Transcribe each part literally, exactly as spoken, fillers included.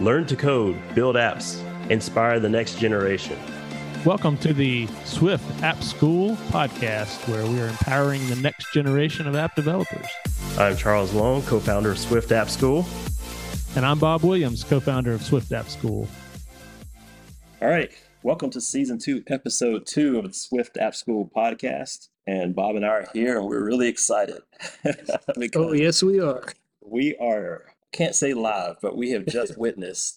Learn to code, build apps, inspire the next generation. Welcome to the Swift App School podcast, where we are empowering the next generation of app developers. I'm Charles Long, co-founder of Swift App School. And I'm Bob Williams, co-founder of Swift App School. All right. Welcome to season two, episode two of the Swift App School podcast. And Bob and I are here, and we're really excited. Oh, yes, we are. We are, can't say live, but we have just witnessed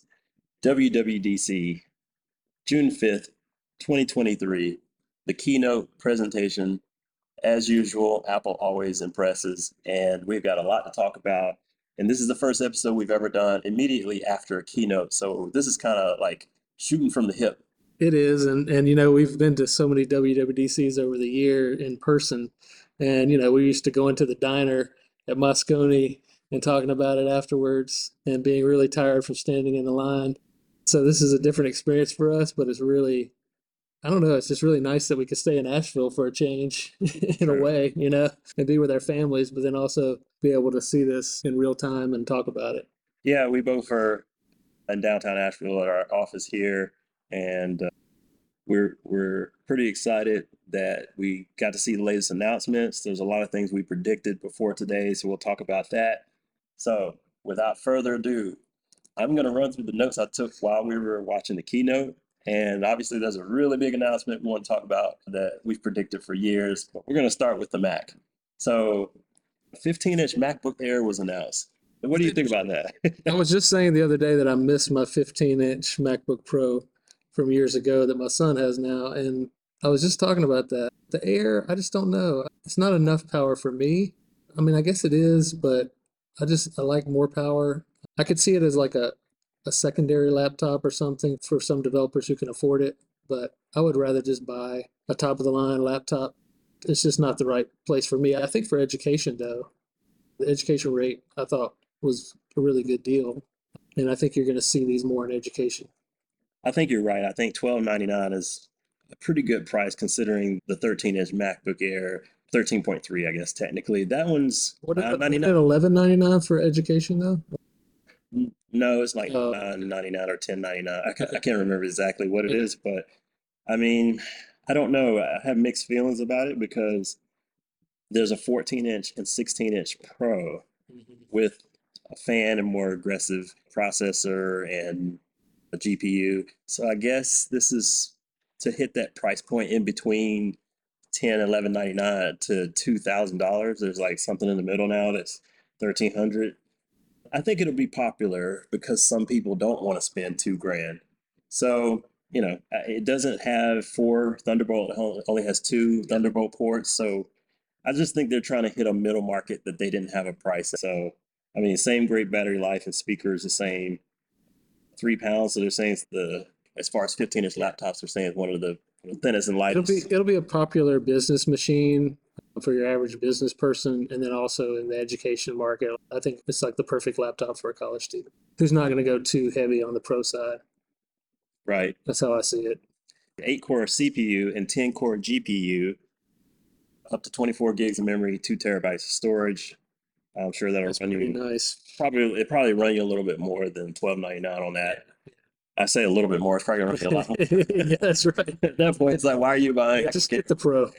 W W D C June fifth, twenty twenty-three, the keynote presentation. As usual, Apple always impresses, and we've got a lot to talk about. And this is the first episode we've ever done immediately after a keynote. So this is kind of like shooting from the hip. It is. And, and, you know, we've been to so many W W D Cs over the year in person. And, you know, we used to go into the diner at Moscone and talking about it afterwards and being really tired from standing in the line. So this is a different experience for us, but it's really, I don't know, it's just really nice that we could stay in Asheville for a change in a way, you know, and be with our families, but then also be able to see this in real time and talk about it. Yeah, we both are in downtown Asheville at our office here, and uh, we're we're pretty excited that we got to see the latest announcements. There's a lot of things we predicted before today, so we'll talk about that. So without further ado, I'm going to run through the notes I took while we were watching the keynote. And obviously, there's a really big announcement we want to talk about that we've predicted for years. But we're going to start with the Mac. So fifteen-inch MacBook Air was announced. What do you think about that? I was just saying the other day that I missed my fifteen-inch MacBook Pro from years ago that my son has now. And I was just talking about that. The Air, I just don't know. It's not enough power for me. I mean, I guess it is, but I just, I like more power. I could see it as like a, a secondary laptop or something for some developers who can afford it. But I would rather just buy a top-of-the-line laptop. It's just not the right place for me. I think for education, though, the education rate, I thought, was a really good deal. And I think you're going to see these more in education. I think you're right. I think twelve ninety-nine is a pretty good price considering the thirteen-inch MacBook Air, thirteen point three, I guess, technically. That one's What nine about ninety-nine. eleven ninety-nine for education, though? No, it's like Oh. nine ninety-nine or ten ninety-nine. I can't, I can't remember exactly what it is, but I mean, I don't know. I have mixed feelings about it because there's a fourteen-inch and sixteen-inch Pro with a fan and more aggressive processor and a G P U. So I guess this is to hit that price point in between ten, eleven ninety-nine to two thousand dollars. There's like something in the middle now that's thirteen hundred. I think it'll be popular because some people don't want to spend two grand. So, you know, it doesn't have four Thunderbolt, it only has two Thunderbolt ports. So I just think they're trying to hit a middle market that they didn't have a price. So, I mean, same great battery life and speakers, the same three pounds. So they're saying it's the, as far as fifteen-inch laptops, they're saying it's one of the thinnest and It'll lightest. be it'll be a popular business machine for your average business person, and then also in the education market. I think it's like the perfect laptop for a college student who's not going to go too heavy on the pro side. Right. That's how I see it. eight core C P U and ten core G P U, up to twenty-four gigs of memory, two terabytes of storage. I'm sure that'll That's run pretty you nice. probably it probably run you a little bit more than twelve ninety-nine on that. I say a little bit more. It's probably gonna run you a lot more. Yeah, that's right. At that point, it's like, why are you buying? Just get the Pro.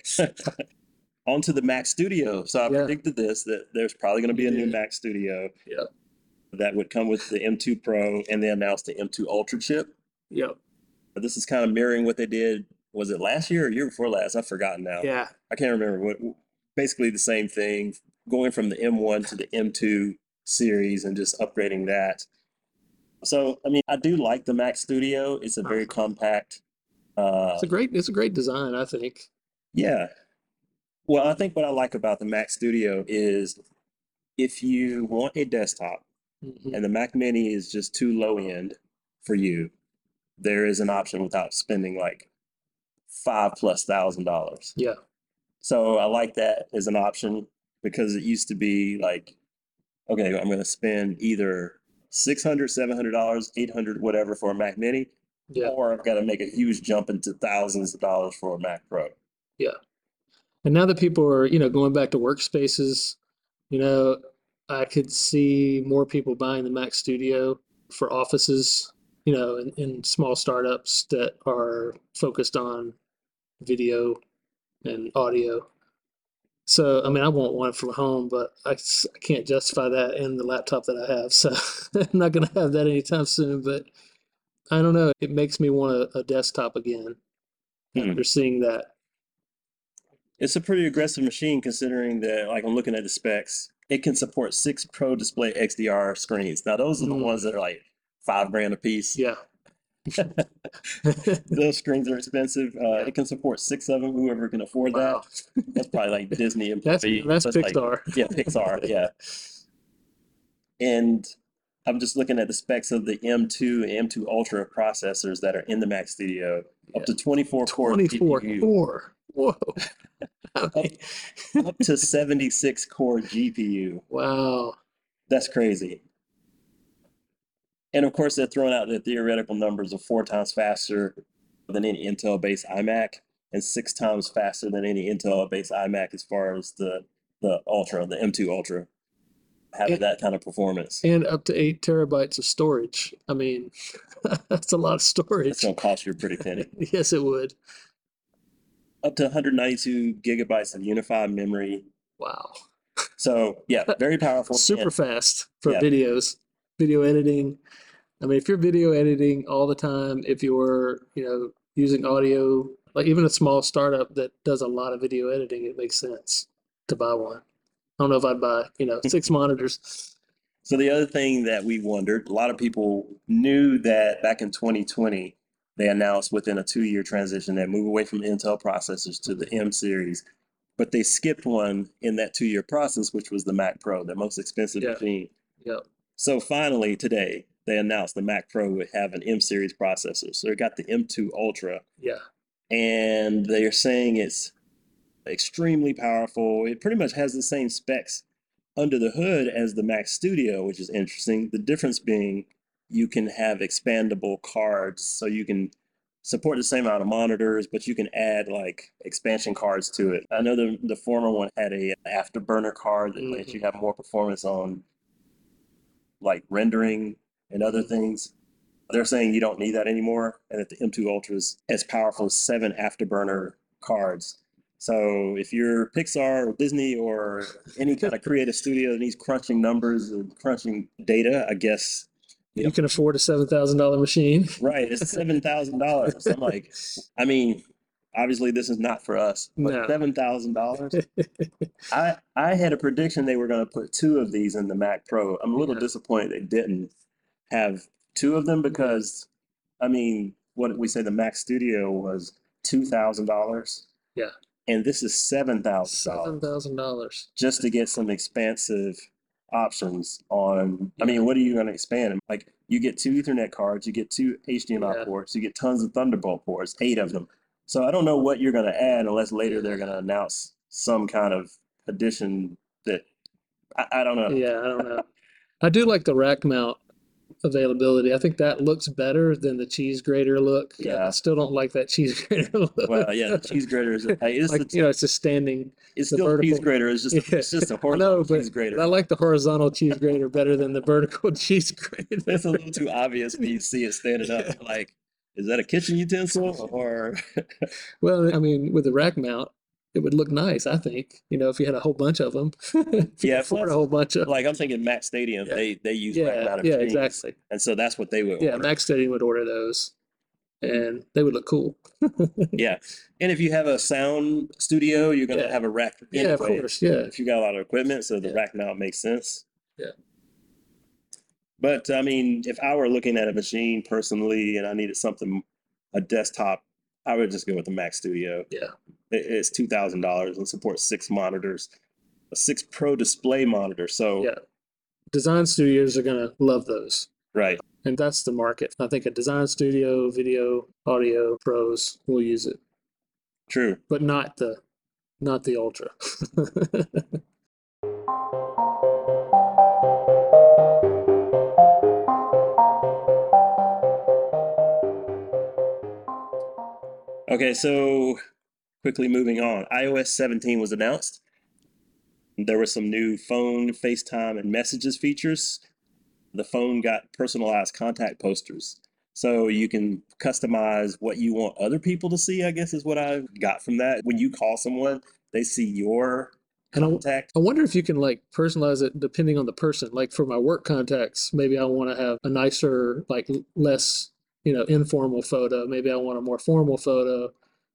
On to the Mac Studio. So I Yeah. predicted this that there's probably going to be a new Yeah. Mac Studio Yeah. that would come with the M two Pro, and they announced the M two Ultra chip. Yep. But this is kind of mirroring what they did. Was it last year or year before last? I've forgotten now. Yeah. I can't remember what. Basically the same thing, going from the M one to the M two series and just upgrading that. So I mean, I do like the Mac Studio. It's a very compact. Uh, It's a great. It's a great design, I think. yeah. Well, I think what I like about the Mac Studio is if you want a desktop Mhm. and the Mac Mini is just too low end for you, there is an option without spending like five plus thousand dollars. Yeah. So I like that as an option because it used to be like, okay, I'm going to spend either six hundred, seven hundred dollars, eight hundred, whatever for a Mac Mini, Yeah. or I've got to make a huge jump into thousands of dollars for a Mac Pro. Yeah. And now that people are, you know, going back to workspaces, you know, I could see more people buying the Mac Studio for offices, you know, in, in small startups that are focused on video and audio. So, I mean, I want one from home, but I, s- I can't justify that in the laptop that I have. So I'm not going to have that anytime soon. But I don't know. It makes me want a, a desktop again Hmm. after seeing that. It's a pretty aggressive machine considering that, like I'm looking at the specs, it can support six Pro Display X D R screens. Now, those are the Mm, ones that are like five grand a piece. yeah. Those screens are expensive. Uh, Yeah. it can support six of them, whoever can afford Wow. that. That's probably like Disney That's employees. that's That's like, Pixar. yeah, Pixar, yeah. And I'm just looking at the specs of the M two and M two Ultra processors that are in the Mac Studio, up to twenty-four core twenty-four G P U, core. Whoa. I mean, up to seventy-six core G P U. wow. That's crazy. And of course, they're throwing out the theoretical numbers of four times faster than any Intel-based iMac and six times faster than any Intel-based iMac as far as the the Ultra, the M two Ultra, having And, that kind of performance. and up to eight terabytes of storage. I mean, that's a lot of It's storage. gonna cost you a pretty penny. Yes, it would. Up to one hundred ninety-two gigabytes of unified memory. Wow. So yeah, very powerful. Super And fast for yeah, videos, video editing. I mean, if you're video editing all the time, if you're, you know, using audio, like even a small startup that does a lot of video editing, it makes sense to buy one. I don't know if I'd buy, you know, six monitors. so the other thing that we wondered, a lot of people knew that back in twenty twenty, they announced within a two-year transition that move away from Intel processors to the M series, but they skipped one in that two-year process, which was the Mac Pro, the most expensive Yeah. machine. Yep. So finally today, they announced the Mac Pro would have an M series processor. So they got the M two Ultra, Yeah. and they're saying it's extremely powerful. It pretty much has the same specs under the hood as the Mac Studio, which is interesting. The difference being you can have expandable cards, so you can support the same amount of monitors, but you can add like expansion cards to it. I know the the former one had a afterburner card that lets Mhm. you have more performance on like rendering and other things. They're saying you don't need that anymore, and that the M two Ultra is as powerful as seven afterburner cards. So if you're Pixar or Disney or any kind of creative studio that needs crunching numbers and crunching data, I guess, you know, You can afford a seven thousand dollar machine. right, it's seven thousand dollars. I'm like, I mean, obviously this is not for us, but No. seven thousand dollars. I I had a prediction they were going to put two of these in the Mac Pro. I'm a little Yeah. disappointed they didn't have two of them because, I mean, what did we say the Mac Studio was two thousand dollars, Yeah. and this is seven thousand Seven dollars thousand dollars. just to get some expansive options on. I Yeah. mean, what are you going to expand? Like, you get two Ethernet cards, you get two H D M I Yeah. ports, you get tons of Thunderbolt ports, eight of them. So I don't know what you're going to add unless later Yeah. they're going to announce some kind of addition that I, I don't know. Yeah, I don't know. I do like the rack mount availability. I think that looks better than the cheese grater look. I Yeah. still don't like that cheese grater look. Well, yeah, the cheese grater is hey, it's Like, the, you know, it's just standing. it's the still cheese vertical- grater. It's just Yeah. it's just a I horizontal know, but cheese grater. I like the horizontal cheese grater better than the vertical cheese grater. That's a little too obvious when you see it standing up. Yeah. Like, is that a kitchen utensil or? Well, I mean, with the rack mount, it would look nice, I think. You know, if you had a whole bunch of them. If you Yeah, afford plus- a whole bunch of. Like I'm thinking Mac Stadium, Yeah. they they use rack Yeah, mounted yeah, machines, exactly. and so that's what they would Yeah, order. Max Stadium would order those, and they would look cool. Yeah, and if you have a sound studio, you're gonna Yeah. have a rack Yeah, of anyway. course. Yeah. If you got a lot of equipment, so the Yeah. rack mount makes sense. Yeah. But I mean, if I were looking at a machine personally and I needed something, a desktop, I would just go with the Mac Studio. Yeah. It- It's two thousand dollars and supports six monitors, a six Pro display monitor. So, Yeah. Design studios are going to love those. right. And that's the market. I think a design studio, video, audio pros will use it, True. but not the not the ultra. Okay, so quickly moving on. iOS seventeen was announced. There were some new phone, FaceTime, and messages features. the phone got personalized contact posters. So you can customize what you want other people to see, I guess is what I got from that. When you call someone, they see your And I, contact. I wonder if you can like personalize it depending on the person. Like for my work contacts, maybe I want to have a nicer, like less, you know, informal photo. Maybe I want a more formal photo.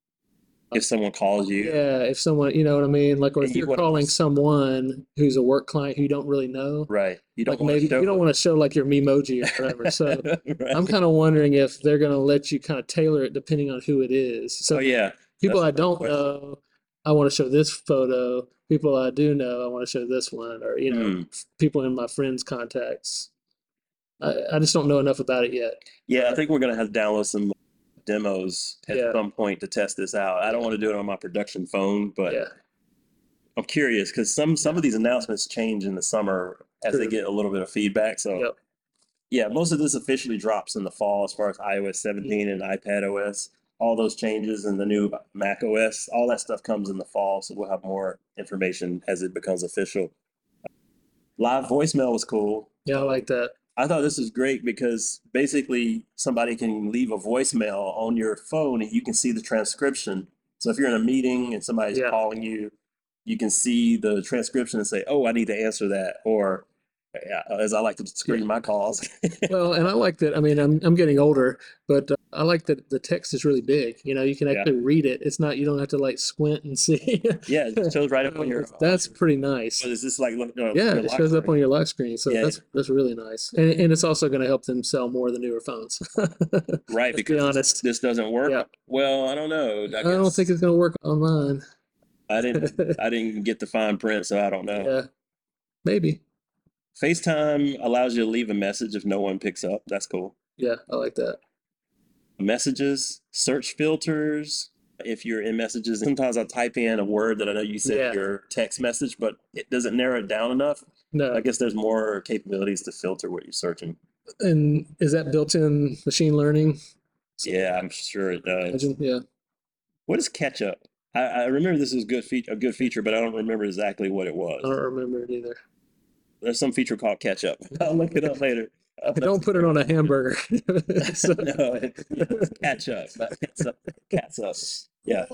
If someone calls you, Yeah, if someone, you know what I mean? Like, or And if you you're wanna- calling someone who's a work client who you don't really know, right? You don't like want maybe to show. you don't want to show like your Memoji or whatever. So Right. I'm kind of wondering if they're going to let you kind of tailor it depending on who it is. So Oh yeah, people that's I a good don't question. know, I want to show this photo. People I do know, I want to show this one, or you know, Hmm. people in my friends' contacts. I, I just don't know enough about it yet. Yeah, I think we're gonna have to download some demos at Yeah. some point to test this out. I don't want to do it on my production phone, but Yeah, I'm curious because some some of these announcements change in the summer as they True. get a little bit of feedback. So yep, yeah, most of this officially drops in the fall as far as iOS seventeen and iPad O S. All those changes and the new Mac O S, all that stuff comes in the fall. So we'll have more information as it becomes official. Live voicemail was cool. yeah, I like that. I thought this was great because basically somebody can leave a voicemail on your phone and you can see the transcription. So if you're in a meeting and somebody's Yeah. calling you, you can see the transcription and say, "Oh, I need to answer that," or yeah, as I like to screen Yeah. my calls. Well, and I like that. I mean, I'm I'm getting older, but uh, I like that the text is really big. You know, you can Yeah. actually read it. It's not you don't have to like squint and see. Yeah, it shows right up on your. That's pretty nice. But is this like look? No, Yeah, your it lock shows up screen? on your lock screen, so Yeah. that's that's really nice, and and it's also going to help them sell more of the newer phones. Right, Let's because be this- honest. this doesn't work. Yeah. Well, I don't know. I, I don't guess- think it's going to work on mine. I didn't. I didn't get the fine print, so I don't know. Yeah, maybe. FaceTime allows you to leave a message if no one picks up. That's cool. Yeah, I like that. Messages, search filters. If you're in messages, sometimes I'll type in a word that I know you said Yeah. your text message, but it doesn't narrow it down enough. No, I guess there's more capabilities to filter what you're searching. and is that built-in machine learning? Yeah, I'm sure it does. Imagine, yeah. What is catch up? I, I remember this is good fe- a good feature, but I don't remember exactly what it I was. don't remember it either. There's some feature called catch up. I'll look it up later. Don't put it on a hamburger. So- No, it- it's catch up. Not catch up. Catch up. Yeah.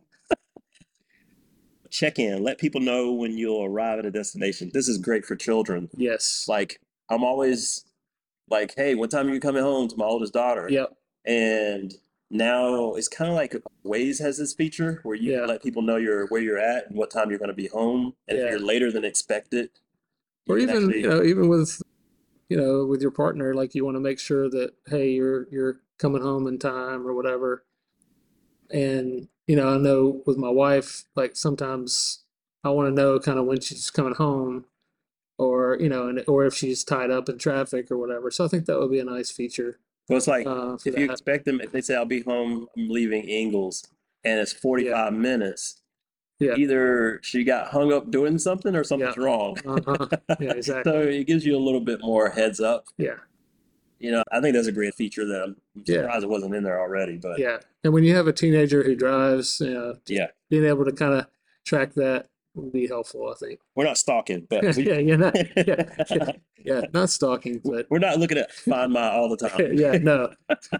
Check in. Let people know when you'll arrive at a destination. This is great for children. Yes. Like I'm always like, hey, what time are you coming home to my oldest daughter? Yep. And now it's kind of like Waze has this feature where you Yeah. can let people know you're where you're at and what time you're going to be home. And Yeah. if you're later than expected, you Or can even, actually- you know, even with, you know, with your partner, like you want to make sure that, hey, you're you're coming home in time or whatever. And, you know, I know with my wife, like sometimes I want to know kind of when she's coming home or, you know, and or if she's tied up in traffic or whatever. So I think that would be a nice feature. well, it's like Uh, for if you that. expect them, if they say I'll be home, I'm leaving Ingles, and it's forty-five minutes. Yeah. Either she got hung up doing something or something's Yeah. wrong. Uh-huh. Yeah, exactly. So it gives you a little bit more heads up. Yeah. You know, I think that's a great feature that I'm Yeah. surprised it wasn't in there already. But Yeah. And when you have a teenager who drives, you know, yeah, being able to kind of track that would be helpful, I think. we're not stalking, but we, yeah, you're not, yeah, yeah, yeah, not stalking, but we're not looking at Find My all the time. yeah, no.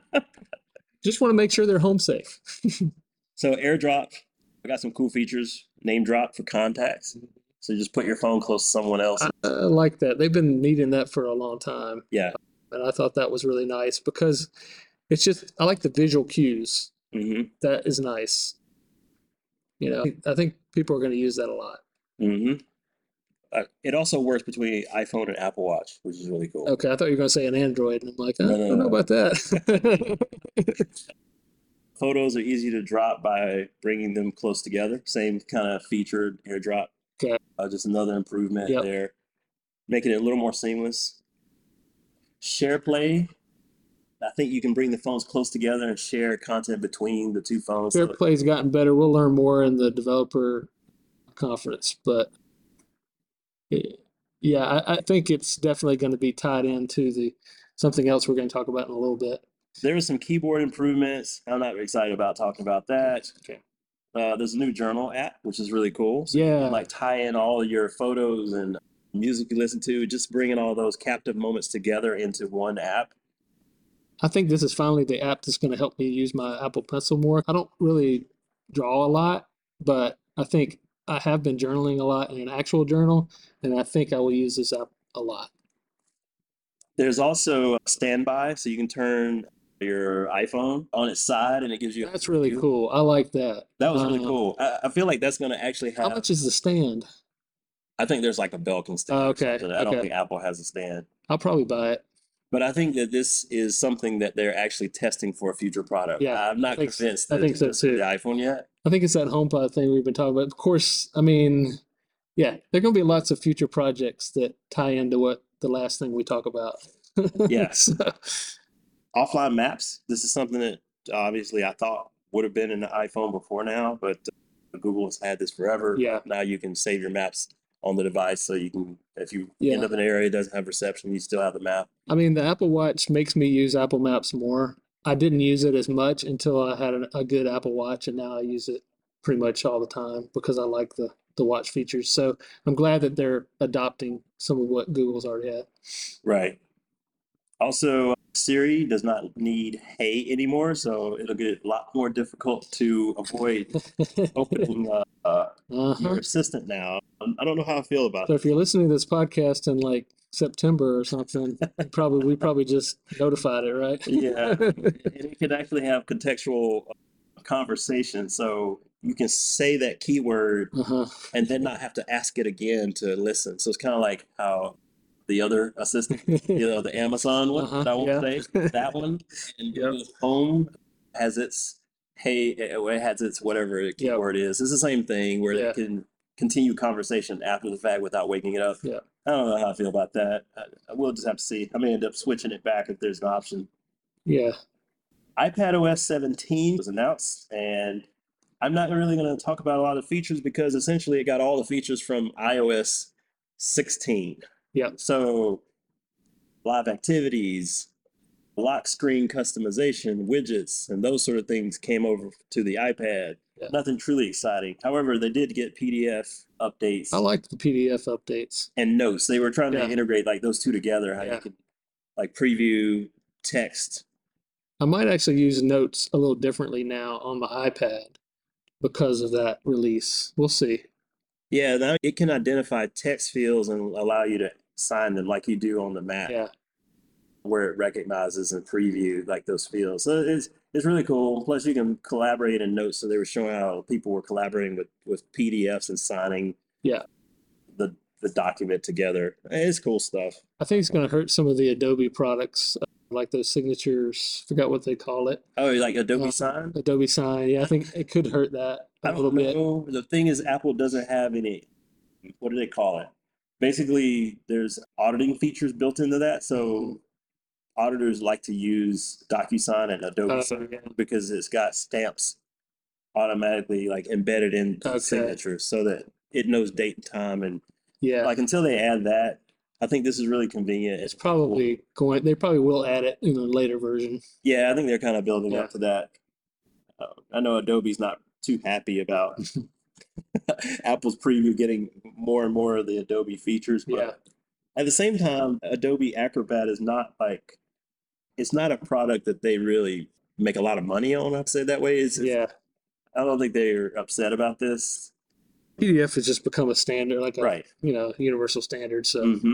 Just want to make sure they're home safe. So AirDrop, I got some cool features. Name drop for contacts. So you just put your phone close to someone else. I, I like that. They've been needing that for a long time. Yeah. And I thought that was really nice because it's just, I like the visual cues. hmm That is nice. You know, I think people are going to use that a lot. hmm Uh, it also works between iPhone and Apple Watch, which is really cool. Okay, I thought you were going to say an Android. And I'm like, I No, no, don't know no. about that. Photos are easy to drop by bringing them close together. Same kind of featured AirDrop. Okay. Uh, just another improvement Yep. there, making it a little more seamless. SharePlay. I think you can bring the phones close together and share content between the two phones. So- SharePlay's gotten better. We'll learn more in the developer conference, but eh, yeah, I, I think it's definitely going to be tied into the something else we're going to talk about in a little bit. There are some keyboard improvements. I'm not excited about talking about that. Okay. Uh, there's a new journal app, which is really cool. So you Yeah. can like tie in all of your photos and music you listen to, just bringing all those captive moments together into one app. I think this is finally the app that's going to help me use my Apple Pencil more. I don't really draw a lot, but I think I have been journaling a lot in an actual journal, and I think I will use this app a lot. There's also a standby, so you can turn your iPhone on its side and it gives you That's really cool. I like that. That was really Uh, cool. I, I feel like that's going to actually How have. much is the stand? I think there's like a Belkin stand Oh, or okay, something. I don't okay. think Apple has a stand. I'll probably buy it. But I think that this is something that they're actually testing for a future product. Yeah, I'm not I think s- convinced I that think it's so just for too. the iPhone yet. I think it's that HomePod thing we've been talking about. Of course, I mean, yeah, there are going to be lots of future projects that tie into what the last thing we talk about. Yeah. So, Offline maps. This is something that obviously I thought would have been in the iPhone before now, but uh, Google has had this forever. yeah, Now you can save your maps on the device, so you can, if you Yeah. end up in an area that doesn't have reception, you still have the map. I mean, the Apple Watch makes me use Apple Maps more. I didn't use it as much until I had a, a good Apple Watch, and now I use it pretty much all the time because I like the the watch features. So I'm glad that they're adopting some of what Google's already had. Right. Also, Siri does not need Hey anymore, so it'll get a lot more difficult to avoid opening uh, uh, Uh-huh. your assistant now. Um, I don't know how I feel about So it. if you're listening to this podcast in like September or something, you probably we probably just notified it, right? Yeah, and it can actually have contextual uh, conversation, so you can say that keyword Uh-huh. and then not have to ask it again to listen. So it's kind of like how the other assistant, you know, the Amazon one Uh-huh, that I won't yeah. say, that one, and Yep. Google's Home has its hey, uh, it has its whatever the Yep. keyword is. It's the same thing where Yeah. it can continue conversation after the fact without waking it up. Yeah. I don't know how I feel about that. I, I will just have to see. I may end up switching it back if there's an option. Yeah. iPadOS seventeen was announced, and I'm not really going to talk about a lot of features because essentially it got all the features from iOS sixteen. Yeah. So live activities, lock screen customization, widgets, and those sort of things came over to the iPad. Yeah. Nothing truly exciting. However, they did get P D F updates I like the P D F updates. and notes. They were trying Yeah. to integrate like those two together, how Yeah. you could like preview text. I might actually use notes a little differently now on my iPad because of that release. We'll see. Yeah, now it can identify text fields and allow you to sign them like you do on the Mac, Yeah. where it recognizes and preview like those fields. So it's it's really cool. Plus, you can collaborate in notes. So they were showing how people were collaborating with with P D Fs and signing Yeah. the the document together. It's cool stuff. I think it's going to hurt some of the Adobe products, uh, like those signatures. Forgot what they call it. Oh, like Adobe Uh, Sign? Adobe Sign. Yeah, I think it could hurt that a I little don't bit. know. The thing is, Apple doesn't have any. What do they call it? Basically, there's auditing features built into that. So Mhm. auditors like to use DocuSign and Adobe Oh, Sign yeah. because it's got stamps automatically like embedded into Okay. the signature so that it knows date and time. And Yeah. like until they add that, I think this is really convenient. It's probably going, they probably will add it in a later version. Yeah, I think they're kind of building Yeah. up to that. Uh, I know Adobe's not too happy about Apple's preview getting more and more of the Adobe features, but Yeah. at the same time, Adobe Acrobat is not like it's not a product that they really make a lot of money on. I'd say that way. It's, it's- Yeah. I don't think they're upset about this. P D F has just become a standard, like a, Right. you know, universal standard. So Mm-hmm.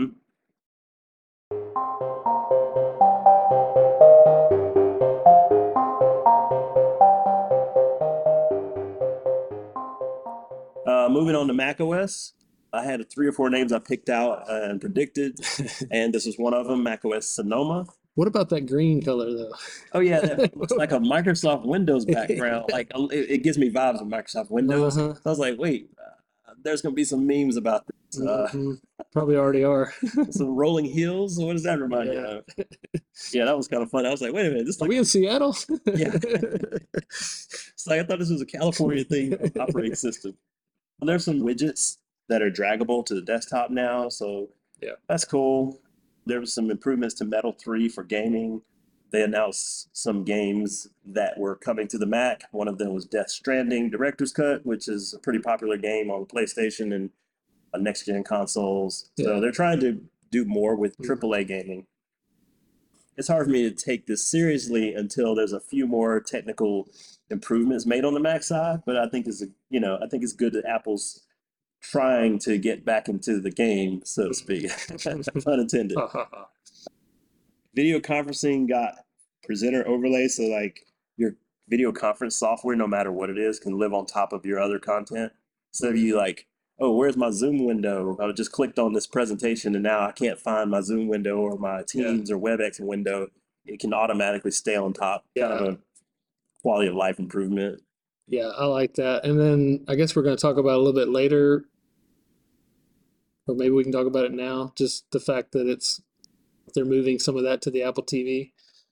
Uh, moving on to macOS, I had three or four names I picked out and predicted, and this was one of them, macOS Sonoma. what about that green color though? Oh yeah, that looks like a Microsoft Windows background. Like it, it gives me vibes of Microsoft Windows. Uh-huh. So I was like, wait, uh, there's gonna be some memes about this. Uh, Mhm. Probably already are. some rolling hills. What does that remind you Yeah. of? Yeah, that was kind of fun. I was like, wait a minute, this is Are like we in Seattle? Yeah. it's like I thought this was a California thing operating system. There's some widgets that are draggable to the desktop now, so Yeah. that's cool. There was some improvements to Metal three for gaming. They announced some games that were coming to the Mac. One of them was Death Stranding Director's Cut, which is a pretty popular game on PlayStation and uh, next gen consoles. Yeah. So they're trying to do more with Mhm. triple A gaming. It's hard for me to take this seriously until there's a few more technical improvements made on the Mac side. But I think it's a, you know I think it's good that Apple's trying to get back into the game, so to speak, pun intended. Ha, ha, ha. Video conferencing got presenter overlay, so like your video conference software, no matter what it is, can live on top of your other content. So if you like, oh, where's my Zoom window? I just clicked on this presentation and now I can't find my Zoom window or my Teams or WebEx window. It can automatically stay on top. Kind of Yeah. a quality of life improvement. Yeah, I like that. And then I guess we're going to talk about it a little bit later, or maybe we can talk about it now. Just the fact that it's they're moving some of that to the Apple T V.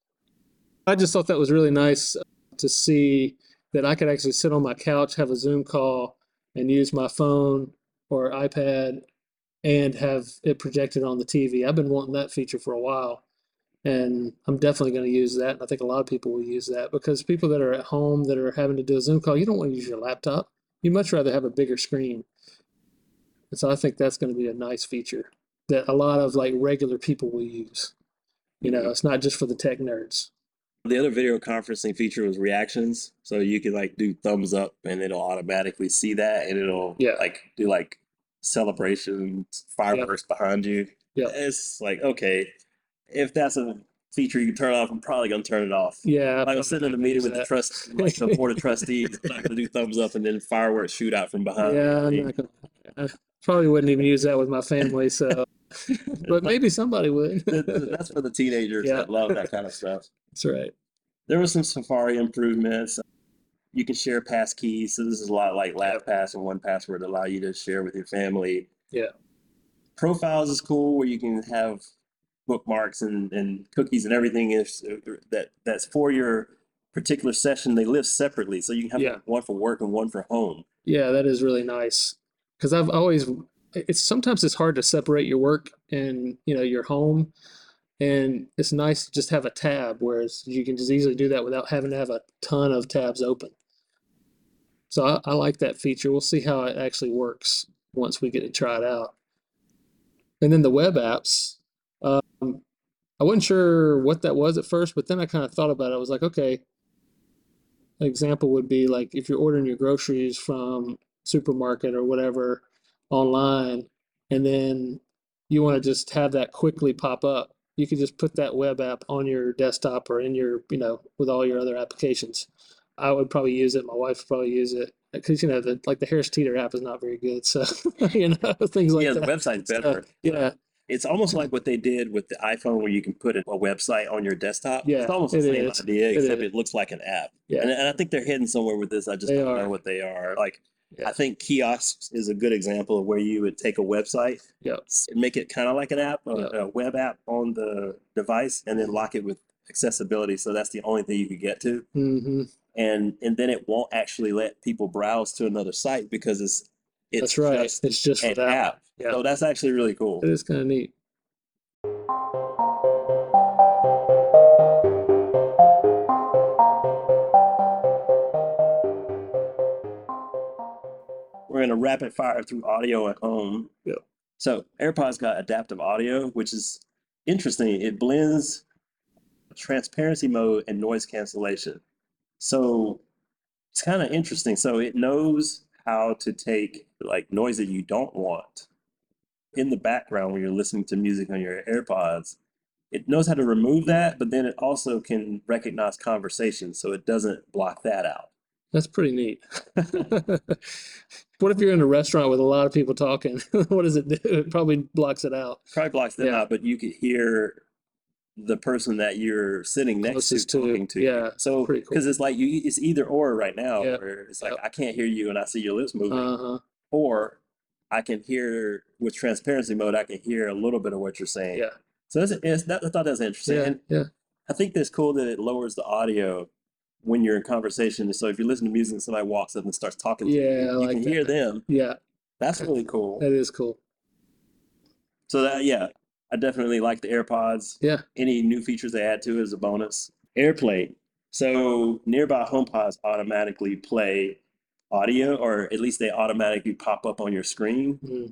I just thought that was really nice to see that I could actually sit on my couch, have a Zoom call, and use my phone or iPad and have it projected on the T V. I've been wanting that feature for a while, and I'm definitely going to use that. And I think a lot of people will use that because people that are at home that are having to do a Zoom call, you don't want to use your laptop. You'd much rather have a bigger screen. And so I think that's going to be a nice feature that a lot of like regular people will use. You know, it's not just for the tech nerds. The other video conferencing feature was reactions. So you could like do thumbs up and it'll automatically see that and it'll Yeah. like do like celebrations, fireworks behind you. Yeah. It's like, okay, if that's a feature you can turn off, I'm probably gonna turn it off. Yeah. Like I'm sitting in a meeting with the trust, like the board of trustees, I'm not gonna do thumbs up and then fireworks shoot out from behind. Yeah, I'm me. not gonna, I probably wouldn't even use that with my family, so but maybe somebody would. Th- th- That's for the teenagers Yeah. that love that kind of stuff. That's right. There were some Safari improvements. You can share pass keys. So this is a lot like LastPass and one Password that allow you to share with your family. Yeah. Profiles is cool where you can have bookmarks and, and cookies and everything is that that's for your particular session. They live separately. So you can have Yeah. one for work and one for home. Yeah, that is really nice. Because I've always it's sometimes it's hard to separate your work and you know your home. And it's nice to just have a tab, whereas you can just easily do that without having to have a ton of tabs open. So I, I like that feature. We'll see how it actually works once we get to try it out. And then the web apps, um, I wasn't sure what that was at first, but then I kind of thought about it. I was like, okay, an example would be like if you're ordering your groceries from supermarket or whatever online, and then you want to just have that quickly pop up. You could just put that web app on your desktop or in your, you know, with all your other applications. I would probably use it. My wife would probably use it because, you know, the, like the Harris Teeter app is not very good. So, you know, things like Yeah, the that. website's So, better. yeah, It's almost like what they did with the iPhone where you can put a a website on your desktop. Yeah, It's almost the it same is. idea, It except is. it looks like an app. yeah, And, and I think they're heading somewhere with this. I just They don't are. know what they are. Like, Yeah. I think kiosks is a good example of where you would take a website, yeah, s- make it kind of like an app, a, Yeah. a web app on the device, and then lock it with accessibility. So that's the only thing you could get to. hmm And and then it won't actually let people browse to another site because it's it's That's right. just It's just for an that. app. Yeah. So that's actually really cool. It is kind of neat. We're going to rapid fire through audio at home. Yeah. So AirPods got adaptive audio, which is interesting. It blends transparency mode and noise cancellation. So it's kind of interesting. So it knows how to take like noise that you don't want in the background when you're listening to music on your AirPods. It knows how to remove that, but then it also can recognize conversation, so it doesn't block that out. That's pretty neat. What if you're in a restaurant with a lot of people talking? What does it do? It probably blocks it out. Probably blocks them Yeah. out, but you could hear the person that you're sitting next Closest to to, talking to. yeah, So pretty cool. because it's like you, it's either or right now, Yeah. where it's like Yep. I can't hear you and I see your lips moving, Uh-huh. or I can hear with transparency mode, I can hear a little bit of what you're saying. Yeah. So it's, it's that, I thought that was interesting. Yeah. And Yeah. I think that's cool that it lowers the audio when you're in conversation. So if you're listening to music and somebody walks up and starts talking to Yeah, you, I you like can that. hear them. Yeah. That's really cool. That is cool. So that, yeah, I definitely like the AirPods. Yeah. Any new features they add to it is a bonus. AirPlay. So nearby HomePods automatically play audio, or at least they automatically pop up on your screen. hmm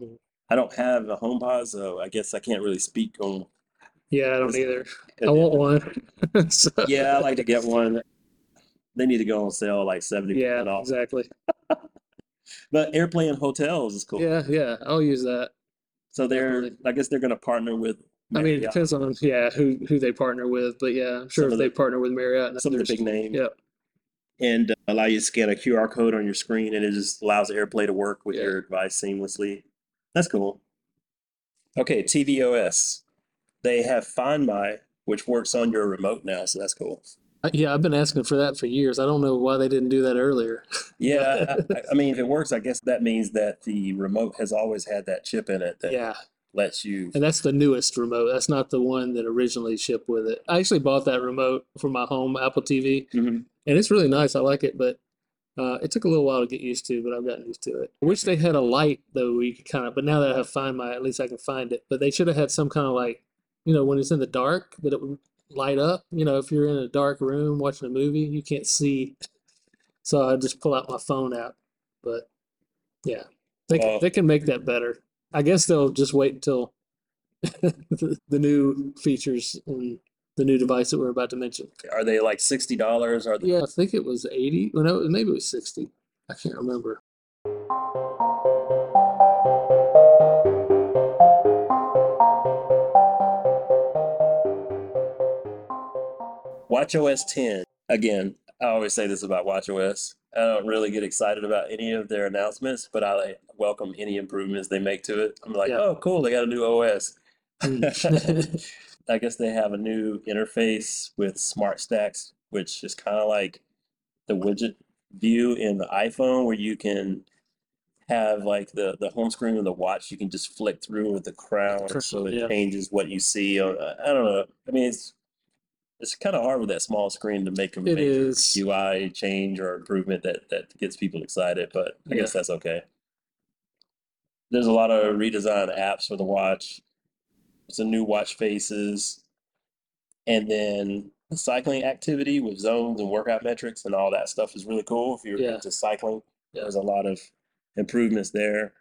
I don't have a HomePod, so I guess I can't really speak on. Yeah, I don't It's- either. I want one. So, Yeah, I like to get one. They need to go on sale like seventy yeah, percent off. exactly. But airplane hotels is cool. Yeah, yeah, I'll use that. So they're, Definitely. I guess they're going to partner with I mean, it Marriott, depends on, yeah, who who they partner with, but yeah, I'm sure some if of they the partner with Marriott and some of the others. big names, Yeah, and uh, allow you to scan a Q R code on your screen, and it just allows AirPlay to work with yeah. your device seamlessly. That's cool. Okay, tvOS. They have Find My, which works on your remote now, so that's cool. I- Yeah, I've been asking for that for years. I don't know why they didn't do that earlier. Yeah, But I, I mean, if it works, I guess that means that the remote has always had that chip in it that yeah, lets you. and that's the newest remote. That's not the one that originally shipped with it. I actually bought that remote for my home Apple T V, Mhm. and it's really nice. I like it, but uh, it took a little while to get used to, but I've gotten used to it. I wish they had a light though, where you could kind of. But now that I have Find My, at least I can find it. But they should have had some kind of like, you know, when it's in the dark, that it would light up. You know, if you're in a dark room watching a movie, you can't see. So I just pull out my phone app. But yeah, they can, Well, they can make that better. I guess they'll just wait until the, the new features and the new device that we're about to mention. are they like sixty dollars? Are they? Yeah, I think it was eighty. Well, no, maybe it was sixty. I can't remember. WatchOS ten. Again, I always say this about WatchOS. I don't really get excited about any of their announcements, but I like, welcome any improvements they make to it. I'm like, Yeah. oh, cool, they got a new O S. Mm. I guess they have a new interface with Smart Stacks, which is kind of like the widget view in the iPhone, where you can have like the the home screen of the watch. You can just flick through with the crown, so it Yeah. changes what you see. On, I don't know. I mean, it's it's kind of hard with that small screen to make a It major is. U I change or improvement that that gets people excited, but I Yeah. guess that's okay. There's a lot of redesigned apps for the watch. It's a new watch faces, and then the cycling activity with zones and workout metrics and all that stuff is really cool. If you're Yeah. into cycling, Yeah. there's a lot of improvements there.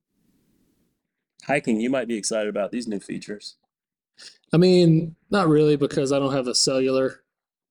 Hiking, you might be excited about these new features. I mean, not really because I don't have a cellular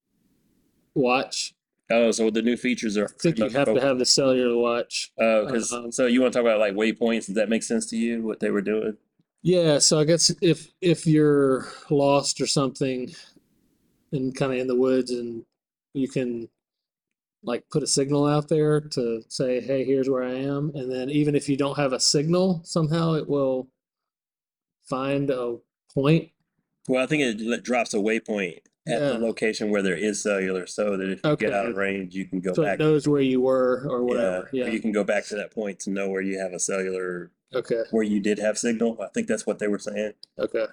watch. Oh, so the new features are I think you have to have the cellular watch. Oh, because Um, so you want to talk about like waypoints? Does that make sense to you? What they were doing? Yeah, so I guess if if you're lost or something and kind of in the woods and you can like put a signal out there to say, hey, here's where I am. And then even if you don't have a signal, somehow it will find a point. Well, I think it l- drops a waypoint at the Yeah. location where there is cellular, so that if you get out of Okay. range, you can go So it back. knows where you were or Yeah, whatever. or Yeah. you can go back to that point to know where you have a cellular, Okay. where you did have signal. I think that's what they were saying. Okay.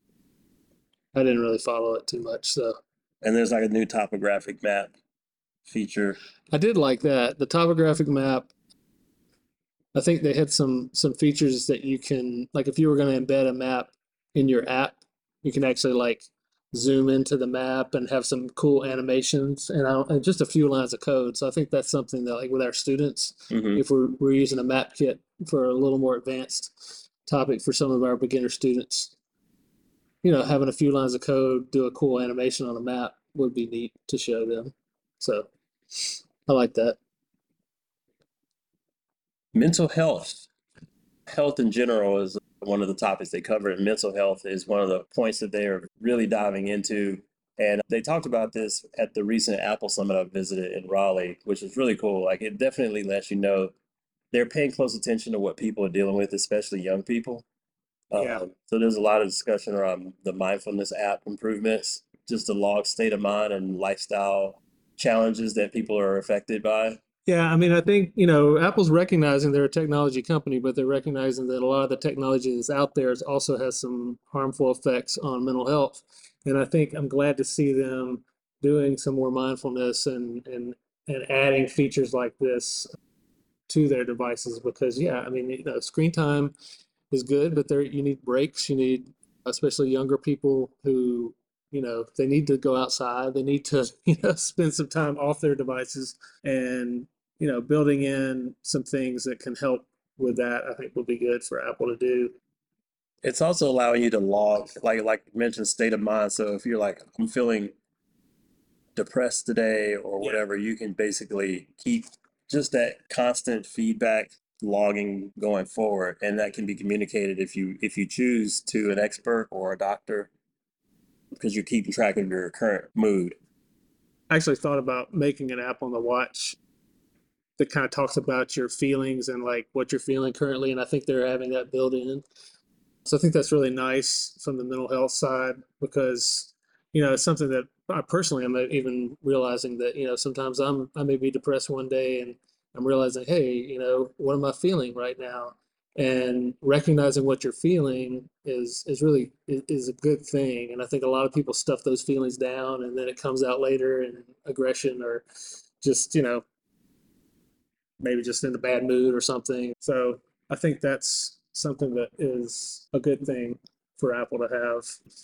I didn't really follow it too much, so And there's like a new topographic map feature. I did like that. The topographic map, I think they had some some features that you can like if you were going to embed a map in your app, you can actually like zoom into the map and have some cool animations and, I don't, and just a few lines of code. So I think that's something that like with our students, hmm if we're we're using a map kit for a little more advanced topic for some of our beginner students, you know, having a few lines of code, do a cool animation on a map would be neat to show them. So I like that. Mental health, health in general is one of the topics they cover, and mental health is one of the points that they are really diving into. And they talked about this at the recent Apple Summit I visited in Raleigh, which was really cool. Like it definitely lets you know they're paying close attention to what people are dealing with, especially young people. Yeah. Um, so there's a lot of discussion around the mindfulness app improvements, just the log state of mind and lifestyle challenges that people are affected by. Yeah, I mean, I think, you know, Apple's recognizing they're a technology company, but they're recognizing that a lot of the technology that's out there is also has some harmful effects on mental health. And I think I'm glad to see them doing some more mindfulness and and and adding features like this to their devices because yeah, I mean, you know, screen time is good, but there you need breaks. You need, especially younger people who, you know, they need to go outside. They need to, you know, spend some time off their devices and, you know, building in some things that can help with that, I think would be good for Apple to do. It's also allowing you to log, like like you mentioned, state of mind. So if you're like, I'm feeling depressed today or Yeah. whatever, you can basically keep just that constant feedback logging going forward, and that can be communicated if you if you choose to an expert or a doctor, because you're keeping track of your current mood. I actually thought about making an app on the watch that kind of talks about your feelings and like what you're feeling currently, and I think they're having that built in. So I think that's really nice from the mental health side, because you know it's something that I personally am even realizing that you know sometimes I'm I may be depressed one day and I'm realizing, hey, you know, what am I feeling right now? And recognizing what you're feeling is is really is, is a good thing. And I think a lot of people stuff those feelings down and then it comes out later in aggression or just, you know, maybe just in a bad mood or something. So I think that's something that is a good thing for Apple to have.